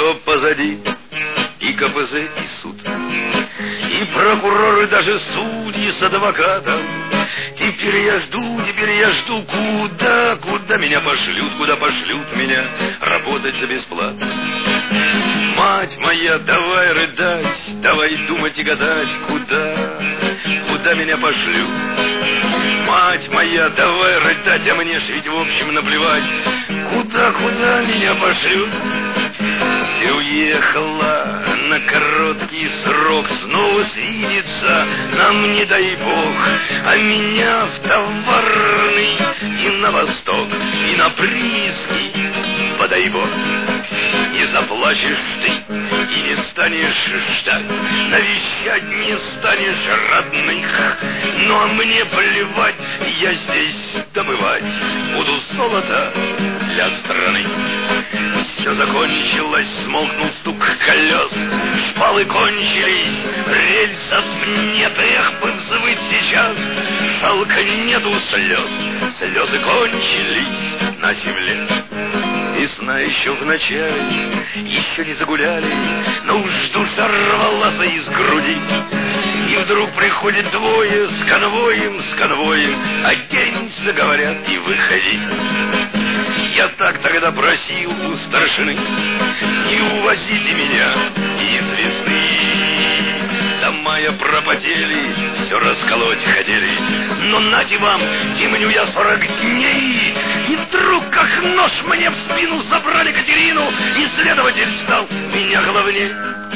все позади, и КПЗ, и суд, и прокуроры, даже судьи с адвокатом. Теперь я жду, куда меня пошлют, куда пошлют меня работать за бесплатно. Мать моя, давай рыдать, давай думать и гадать, куда меня пошлют. Мать моя, давай рыдать, а мне ж ведь в общем наплевать, куда меня пошлют. Ты уехала на короткий срок, снова свидится нам, не дай бог, а меня в товарный и на восток, и на прииски, подай бог. Не заплачешь ты и не станешь ждать, навещать не станешь родных. Ну а мне плевать, я здесь добывать буду золото для страны. Все закончилось, смолкнул стук колес, шпалы кончились, рельсов нет, эх, подзвыть сейчас, жалко нету слез, слезы кончились на земле. Весна еще в начале, еще не загуляли, но уж душа рвалась из груди. И вдруг приходит двое с конвоем, оденься, говорят, и выходи. Я так тогда просил у старшины, не увозите меня из весны. До мая пропотели, все расколоть хотели, но нате вам, темню я 40 дней. И вдруг, как нож, мне в спину забрали Катерину, и следователь стал меня главней.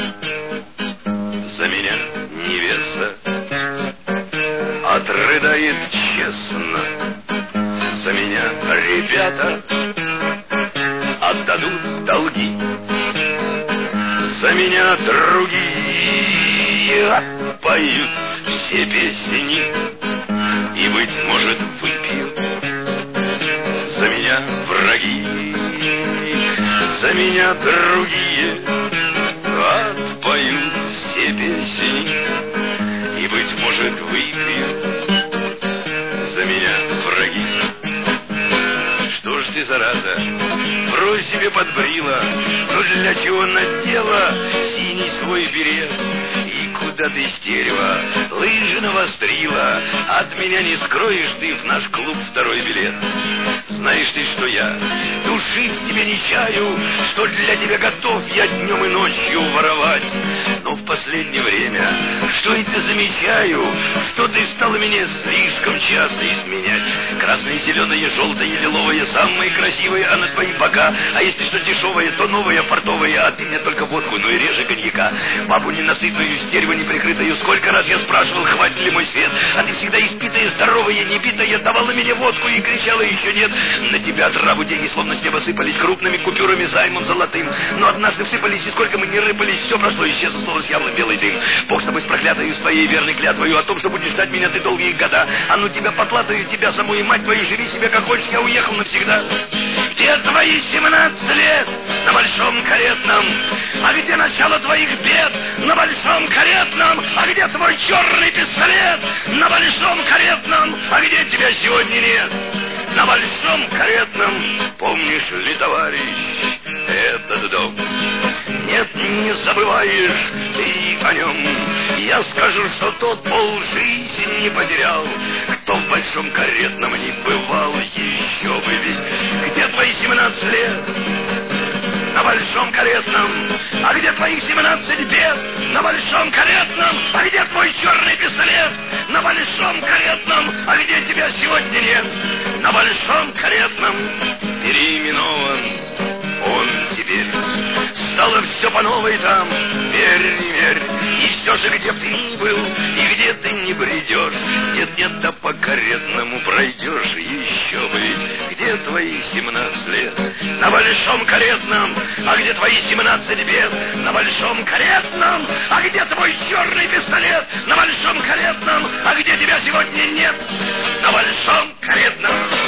За меня невеста отрыдает честно, за меня ребята отдадут долги, за меня другие отпоют все песни и, быть может, выпьют. За меня враги, за меня другие отпоют все песни и, быть может, выпьют. За меня враги. Что ж ты, зараза, брось себе подбрила, ну для чего надела синий свой берет? И куда ты, стерва, лыжи навострила? От меня не скроешь ты в наш клуб второй билет. Знаешь ты, что я души в тебе не чаю, что для тебя готов я днем и ночью воровать. Но в последнее время, что это замечаю, что ты стала меня слишком часто изменять. Красные, зеленые, желтые, лиловые, самые красивые, а на твои бока. А если что дешевое, то новое, фартовое, а ты мне только водку, ну и реже коньяка. Бабу ненасытную, стерву неприкрытую, сколько раз я спрашивал, хватит ли мой свет, а ты всегда испитая, здоровая, небитая, давала мне водку и кричала еще нет. На тебя траву деньги словно с неба сыпались крупными купюрами, займом золотым. Но однажды всыпались, и сколько мы не рыпались, все прошло, исчезло, словно с яблок белый дым. Бог с тобой, с проклятою, с твоей верной клятвою о том, что будешь ждать меня ты долгие года. А ну тебя потлатаю, тебя саму и мать твою, живи себе как хочешь, я уехал навсегда. Где твои 17 лет на большом каретном? А где начало твоих бед на большом каретном? А где твой черный пистолет на большом каретном? А где тебя сегодня нет? На большом каретном, помнишь ли, товарищ, этот дом? Нет, не забываешь ты о нем. Я скажу, что тот полжизни потерял, кто в большом каретном не бывал, еще бы ведь. Где твои 17 лет на большом каретном? А где твоих 17 бед на большом каретном? А где твой черный пистолет на большом каретном? А где тебя сегодня нет? На большом каретном переименован он теперь. Стало все по новой там, верь, не верь. И все же, где б ты ни был, и где ты не бредешь, нет-нет, да по каретному пройдешь. Еще бы ведь, где твои 17 лет на большом каретном? А где твои 17 бед на большом каретном? А где твой черный пистолет на большом каретном? А где тебя сегодня нет? На большом каретном.